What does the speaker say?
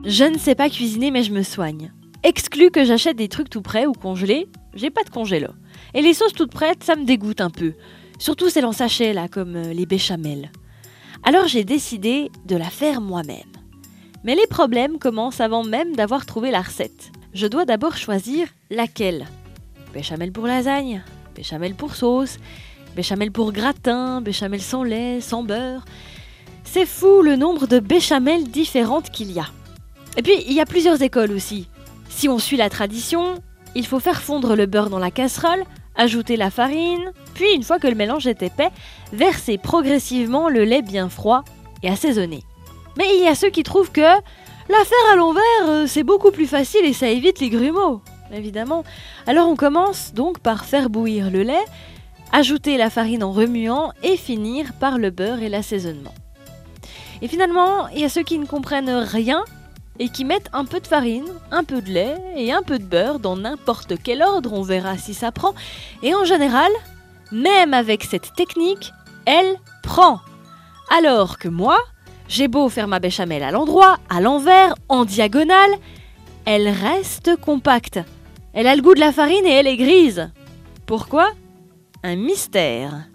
Je ne sais pas cuisiner mais je me soigne. Exclu que j'achète des trucs tout prêts ou congelés, j'ai pas de congélo. Et les sauces toutes prêtes, ça me dégoûte un peu. Surtout celles en sachet là, comme les béchamels. Alors j'ai décidé de la faire moi-même. Mais les problèmes commencent avant même d'avoir trouvé la recette. Je dois d'abord choisir laquelle. Béchamel pour lasagne, béchamel pour sauce, béchamel pour gratin, béchamel sans lait, sans beurre. C'est fou le nombre de béchamels différentes qu'il y a. Et puis il y a plusieurs écoles aussi. Si on suit la tradition, il faut faire fondre le beurre dans la casserole, ajouter la farine, puis une fois que le mélange est épais, verser progressivement le lait bien froid et assaisonner. Mais il y a ceux qui trouvent que la faire à l'envers, c'est beaucoup plus facile et ça évite les grumeaux, évidemment. Alors on commence donc par faire bouillir le lait, ajouter la farine en remuant et finir par le beurre et l'assaisonnement. Et finalement, il y a ceux qui ne comprennent rien et qui mettent un peu de farine, un peu de lait et un peu de beurre dans n'importe quel ordre, on verra si ça prend. Et en général, même avec cette technique, elle prend. Alors que moi, j'ai beau faire ma béchamel à l'endroit, à l'envers, en diagonale, elle reste compacte. Elle a le goût de la farine et elle est grise. Pourquoi ? Un mystère.